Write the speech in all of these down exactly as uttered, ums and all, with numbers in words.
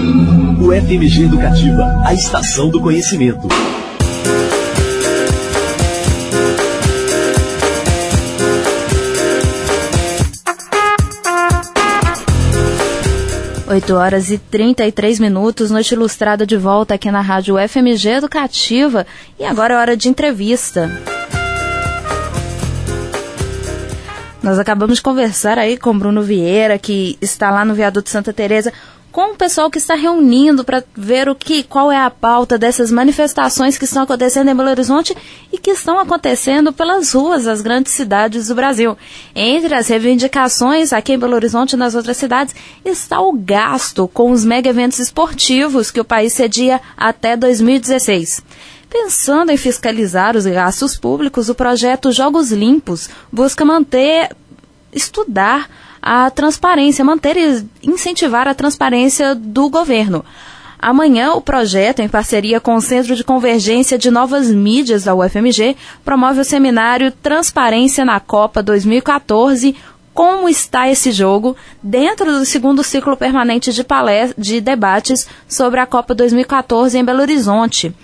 O F M G Educativa, a estação do conhecimento. oito horas e trinta e três minutos, Noite Ilustrada de volta aqui na Rádio F M G Educativa. E agora é hora de entrevista. Nós acabamos de conversar aí com Bruno Vieira, que está lá no Viaduto Santa Teresa, com o pessoal que está reunindo para ver o que, qual é a pauta dessas manifestações que estão acontecendo em Belo Horizonte e que estão acontecendo pelas ruas das grandes cidades do Brasil. Entre as reivindicações aqui em Belo Horizonte e nas outras cidades está o gasto com os mega eventos esportivos que o país cedia até dois mil e dezesseis. Pensando em fiscalizar os gastos públicos, o projeto Jogos Limpos busca manter, estudar a transparência, manter e incentivar a transparência do governo. Amanhã, o projeto, em parceria com o Centro de Convergência de Novas Mídias da U F M G, promove o seminário Transparência na Copa dois mil e quatorze, Como está esse jogo, dentro do segundo ciclo permanente de, palest- de debates sobre a Copa dois mil e quatorze em Belo Horizonte.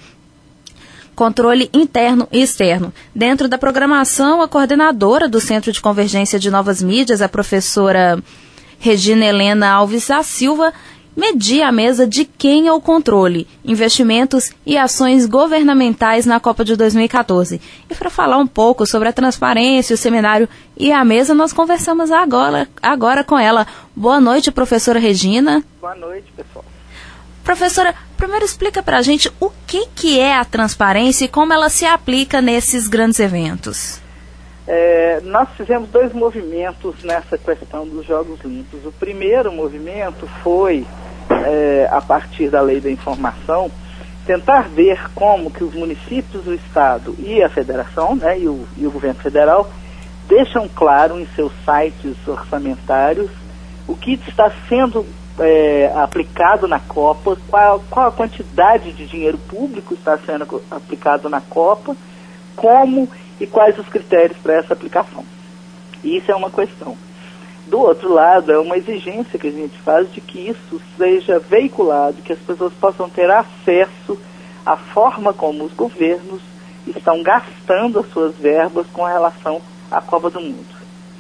Controle interno e externo. Dentro da programação, a coordenadora do Centro de Convergência de Novas Mídias, a professora Regina Helena Alves da Silva, media a mesa de quem é o controle, investimentos e ações governamentais na Copa de dois mil e quatorze. E para falar um pouco sobre a transparência, o seminário e a mesa, nós conversamos agora, agora com ela. Boa noite, professora Regina. Boa noite, pessoal. Professora, primeiro explica para a gente o que, que é a transparência e como ela se aplica nesses grandes eventos. É, nós fizemos dois movimentos nessa questão dos Jogos Limpos. O primeiro movimento foi, é, a partir da Lei da Informação, tentar ver como que os municípios, o Estado e a Federação, né, e, o, e o Governo Federal, deixam claro em seus sites orçamentários o que está sendo É, aplicado na Copa, qual, qual a quantidade de dinheiro público está sendo aplicado na Copa, como e quais os critérios para essa aplicação. Isso é uma questão. Do outro lado, é uma exigência que a gente faz de que isso seja veiculado, que as pessoas possam ter acesso à forma como os governos estão gastando as suas verbas com relação à Copa do Mundo.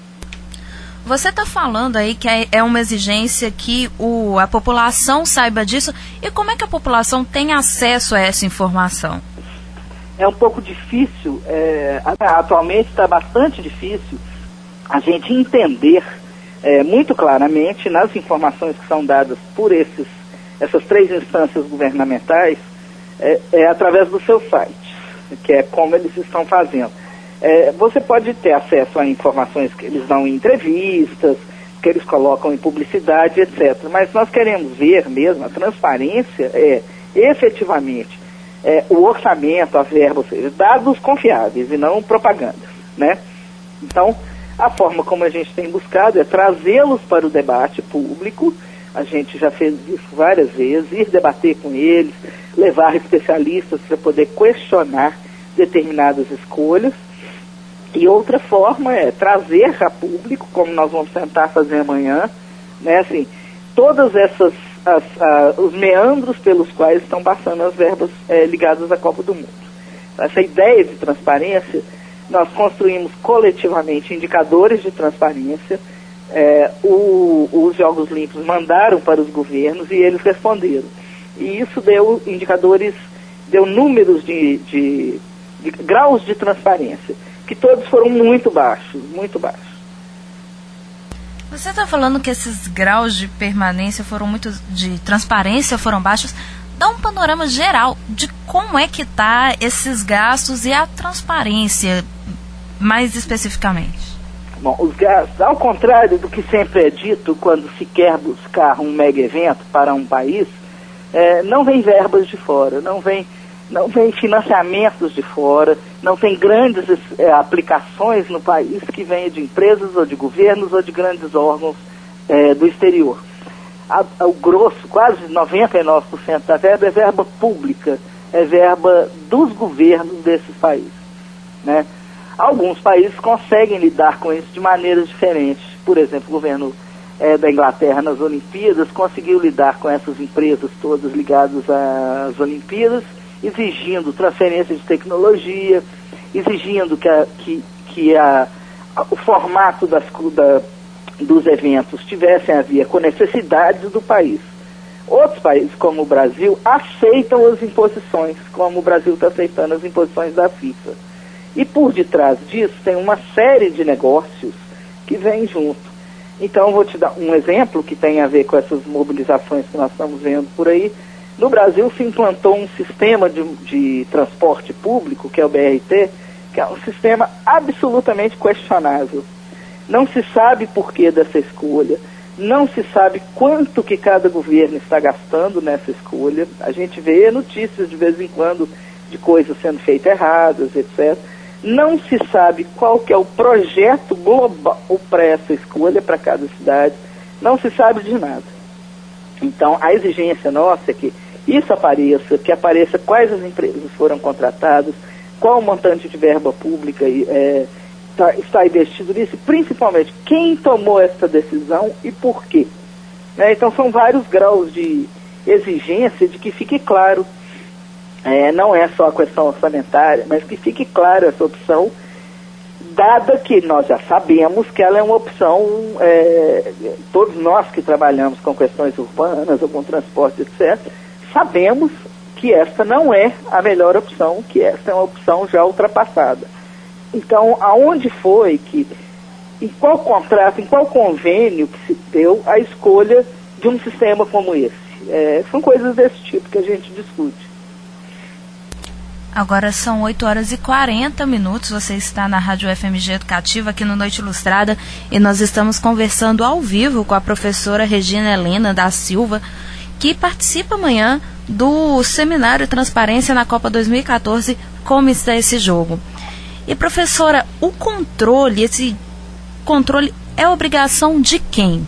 Você está falando aí que é uma exigência que o, a população saiba disso. E como é que a população tem acesso a essa informação? É um pouco difícil, é, atualmente está bastante difícil a gente entender é, muito claramente nas informações que são dadas por esses, essas três instâncias governamentais, é, é através do seu site, que é como eles estão fazendo. É, você pode ter acesso a informações que eles dão em entrevistas, que eles colocam em publicidade, etcétera. Mas nós queremos ver mesmo, a transparência é efetivamente é, o orçamento, a verba, ou seja, dados confiáveis e não propagandas, né? Então, a forma como a gente tem buscado é trazê-los para o debate público. A gente já fez isso várias vezes, ir debater com eles, levar especialistas para poder questionar determinadas escolhas. E outra forma é trazer a público, como nós vamos tentar fazer amanhã, né, assim, todas essas, as, a, os meandros pelos quais estão passando as verbas é, ligadas à Copa do Mundo. Essa ideia de transparência, nós construímos coletivamente indicadores de transparência, é, o, os Jogos Limpos mandaram para os governos e eles responderam. E isso deu indicadores, deu números de, de, de graus de transparência, que todos foram muito baixos, muito baixos. Você está falando que esses graus de permanência foram muito, de transparência foram baixos. Dá um panorama geral de como é que tá esses gastos e a transparência, mais especificamente. Bom, os gastos, ao contrário do que sempre é dito quando se quer buscar um mega evento para um país, é, não vem verbas de fora, não vem não tem financiamentos de fora, não tem grandes é, aplicações no país que venham de empresas ou de governos ou de grandes órgãos é, do exterior. A, a, o grosso, quase noventa e nove por cento da verba é verba pública, é verba dos governos desses países, né? Alguns países conseguem lidar com isso de maneiras diferentes. Por exemplo, o governo é, da Inglaterra nas Olimpíadas, conseguiu lidar com essas empresas todas ligadas às Olimpíadas, exigindo transferência de tecnologia, exigindo que, a, que, que a, a, o formato das, da, dos eventos tivessem a ver com necessidades do país. Outros países, como o Brasil, aceitam as imposições, como o Brasil está aceitando as imposições da FIFA. E por detrás disso tem uma série de negócios que vêm junto. Então, vou te dar um exemplo que tem a ver com essas mobilizações que nós estamos vendo por aí. No Brasil se implantou um sistema de, de transporte público, que é o B R T, que é um sistema absolutamente questionável. Não se sabe por que dessa escolha, não se sabe quanto que cada governo está gastando nessa escolha. A gente vê notícias de vez em quando de coisas sendo feitas erradas, etcétera. Não se sabe qual que é o projeto global para essa escolha, para cada cidade. Não se sabe de nada. Então, a exigência nossa é que isso apareça, que apareça quais as empresas foram contratadas, qual o montante de verba pública é, tá, está investido nisso, e principalmente quem tomou essa decisão e por quê. Né? Então, são vários graus de exigência de que fique claro. É, não é só a questão orçamentária, mas que fique clara essa opção, dada que nós já sabemos que ela é uma opção, é, todos nós que trabalhamos com questões urbanas ou com transporte, etcétera, sabemos que esta não é a melhor opção, que esta é uma opção já ultrapassada. Então, aonde foi que, em qual contrato, em qual convênio que se deu a escolha de um sistema como esse? É, são coisas desse tipo que a gente discute. Agora são oito horas e quarenta minutos, você está na Rádio F M G Educativa, aqui no Noite Ilustrada, e nós estamos conversando ao vivo com a professora Regina Helena da Silva, que participa amanhã do Seminário Transparência na Copa dois mil e quatorze, como está esse jogo. E professora, o controle, esse controle é obrigação de quem?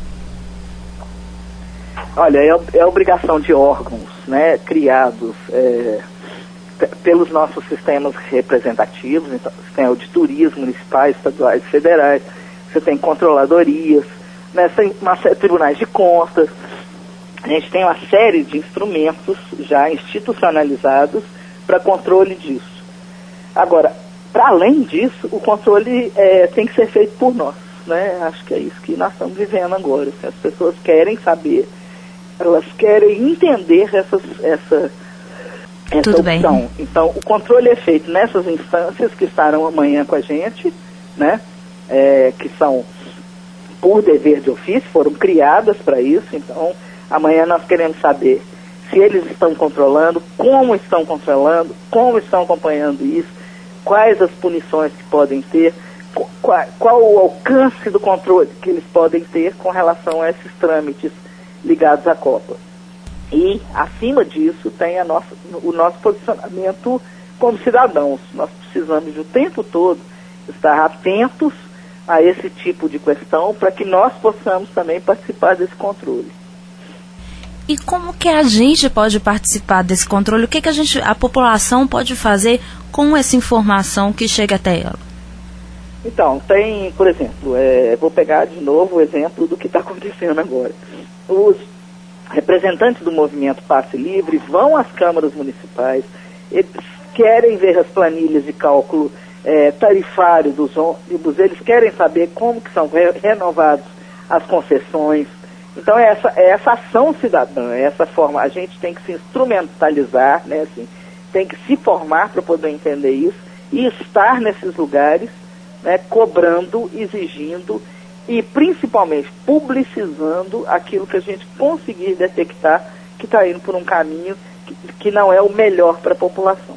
Olha, é, é obrigação de órgãos, né, criados... É... pelos nossos sistemas representativos. Então, você tem auditorias municipais, estaduais, federais, você tem controladorias, né, você tem uma série de tribunais de contas, a gente tem uma série de instrumentos já institucionalizados para controle disso. Agora, para além disso, o controle é, tem que ser feito por nós, né? Acho que é isso que nós estamos vivendo agora. As pessoas querem saber, elas querem entender essas, essa Essa Tudo opção. bem. Então, o controle é feito nessas instâncias que estarão amanhã com a gente, né? É, que são por dever de ofício, foram criadas para isso. Então, amanhã nós queremos saber se eles estão controlando, como estão controlando, como estão acompanhando isso, quais as punições que podem ter, qual, qual o alcance do controle que eles podem ter com relação a esses trâmites ligados à Copa. E, acima disso, tem a nossa, o nosso posicionamento como cidadãos. Nós precisamos, o tempo todo, estar atentos a esse tipo de questão para que nós possamos também participar desse controle. E como que a gente pode participar desse controle? O que, que a, gente, a população pode fazer com essa informação que chega até ela? Então, tem, por exemplo, é, vou pegar de novo o exemplo do que está acontecendo agora. Os representantes do movimento Passe Livre vão às câmaras municipais, eles querem ver as planilhas de cálculo é, tarifário dos ônibus, eles querem saber como que são re- renovadas as concessões. Então, é essa, é essa ação cidadã, é essa forma, a gente tem que se instrumentalizar, né, assim, tem que se formar para poder entender isso e estar nesses lugares, né, cobrando, exigindo e principalmente publicizando aquilo que a gente conseguir detectar que está indo por um caminho que, que não é o melhor para a população.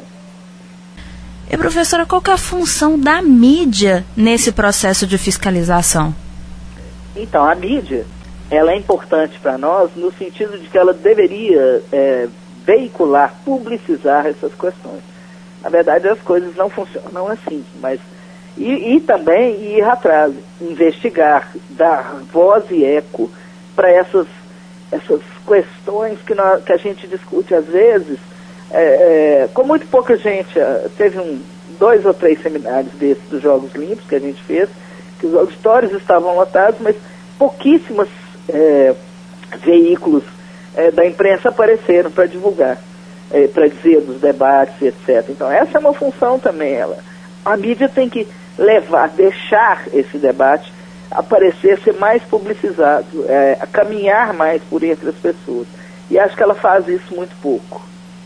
E professora, qual que é a função da mídia nesse processo de fiscalização? Então, a mídia, ela é importante para nós no sentido de que ela deveria é, veicular, publicizar essas questões. Na verdade, as coisas não funcionam assim, mas E, e também ir atrás, investigar, dar voz e eco para essas, essas questões que, nós, que a gente discute às vezes, é, é, com muito pouca gente. Teve um, dois ou três seminários desses dos Jogos Limpos que a gente fez, que os auditórios estavam lotados, mas pouquíssimas é, veículos é, da imprensa apareceram para divulgar, é, para dizer dos debates, etcétera. Então essa é uma função também. Ela, a mídia tem que levar, deixar esse debate aparecer, ser mais publicizado, é, caminhar mais por entre as pessoas. E acho que ela faz isso muito pouco.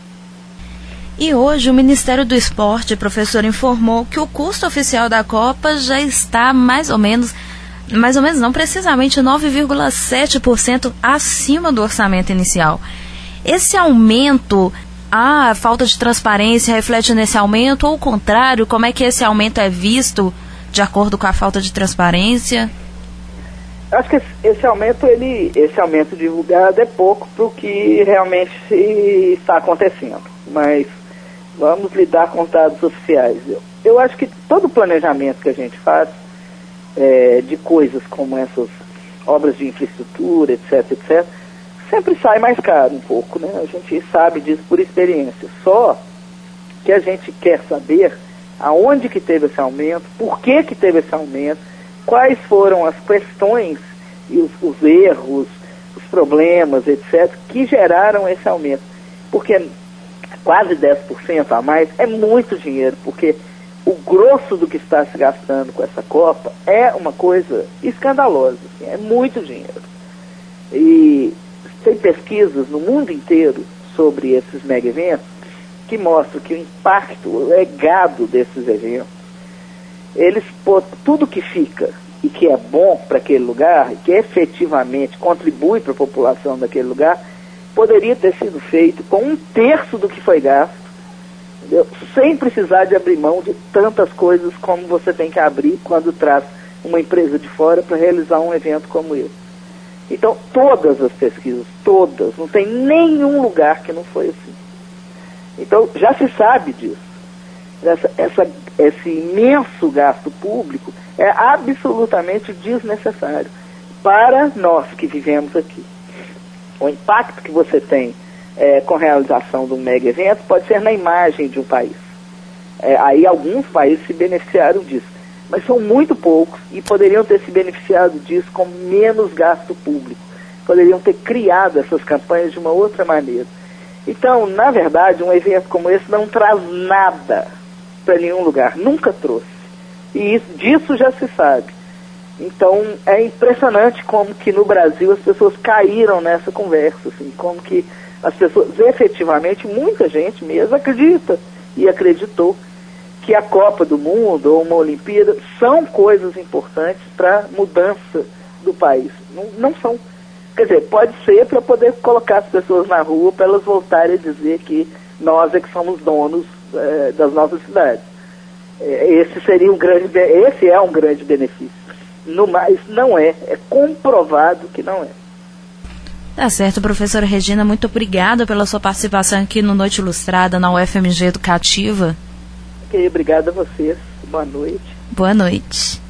E hoje o Ministério do Esporte, professor, informou que o custo oficial da Copa já está mais ou menos, mais ou menos não, precisamente nove vírgula sete por cento acima do orçamento inicial. Esse aumento, a falta de transparência reflete nesse aumento, ou o contrário, como é que esse aumento é visto de acordo com a falta de transparência? Acho que esse, esse aumento, ele, esse aumento divulgado é pouco para o que realmente está acontecendo, mas vamos lidar com dados oficiais. Eu, eu acho que todo o planejamento que a gente faz é, de coisas como essas obras de infraestrutura, etc, etcétera, sempre sai mais caro um pouco, né? A gente sabe disso por experiência. Só que a gente quer saber aonde que teve esse aumento, por que que teve esse aumento, quais foram as questões e os, os erros, os problemas, etcétera, que geraram esse aumento. Porque quase dez por cento a mais é muito dinheiro, porque o grosso do que está se gastando com essa Copa é uma coisa escandalosa, assim, é muito dinheiro. E tem pesquisas no mundo inteiro sobre esses mega eventos que mostram que o impacto, o legado desses eventos, eles, tudo que fica e que é bom para aquele lugar, e que efetivamente contribui para a população daquele lugar, poderia ter sido feito com um terço do que foi gasto, entendeu? Sem precisar de abrir mão de tantas coisas como você tem que abrir quando traz uma empresa de fora para realizar um evento como esse. Então, todas as pesquisas, todas, não tem nenhum lugar que não foi assim. Então, já se sabe disso. Essa, essa, esse imenso gasto público é absolutamente desnecessário para nós que vivemos aqui. O impacto que você tem é, com a realização de um mega evento pode ser na imagem de um país. É, aí alguns países se beneficiaram disso, mas são muito poucos e poderiam ter se beneficiado disso com menos gasto público. Poderiam ter criado essas campanhas de uma outra maneira. Então, na verdade, um evento como esse não traz nada para nenhum lugar, nunca trouxe. E isso, disso já se sabe. Então, é impressionante como que no Brasil as pessoas caíram nessa conversa, assim, como que as pessoas, efetivamente, muita gente mesmo acredita e acreditou que a Copa do Mundo ou uma Olimpíada são coisas importantes para a mudança do país. Não, não são. Quer dizer, pode ser para poder colocar as pessoas na rua para elas voltarem a dizer que nós é que somos donos é, das nossas cidades. É, esse seria um grande, esse é um grande benefício. No mais, não é. É comprovado que não é. Tá certo, professora Regina, muito obrigada pela sua participação aqui no Noite Ilustrada, na U F M G Educativa. Ok, obrigado a vocês. Boa noite. Boa noite.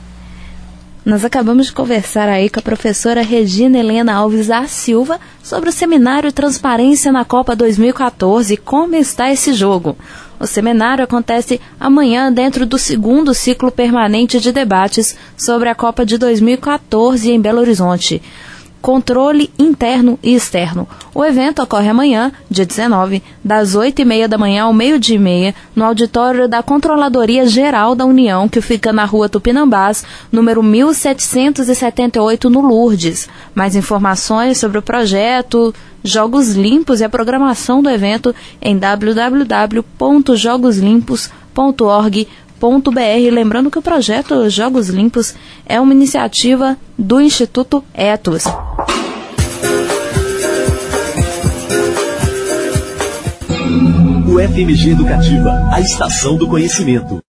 Nós acabamos de conversar aí com a professora Regina Helena Alves da Silva sobre o seminário Transparência na Copa dois mil e quatorze e como está esse jogo. O seminário acontece amanhã dentro do segundo ciclo permanente de debates sobre a Copa de dois mil e quatorze em Belo Horizonte. Controle interno e externo. O evento ocorre amanhã, dia dezenove, das oito e meia da manhã ao meio-dia e meia, no auditório da Controladoria Geral da União, que fica na rua Tupinambás, número mil setecentos e setenta e oito, no Lourdes. Mais informações sobre o projeto, Jogos Limpos e a programação do evento em w w w ponto jogos limpos ponto org ponto b r. Lembrando que o projeto Jogos Limpos é uma iniciativa do Instituto Etos. U F M G Educativa, a estação do conhecimento.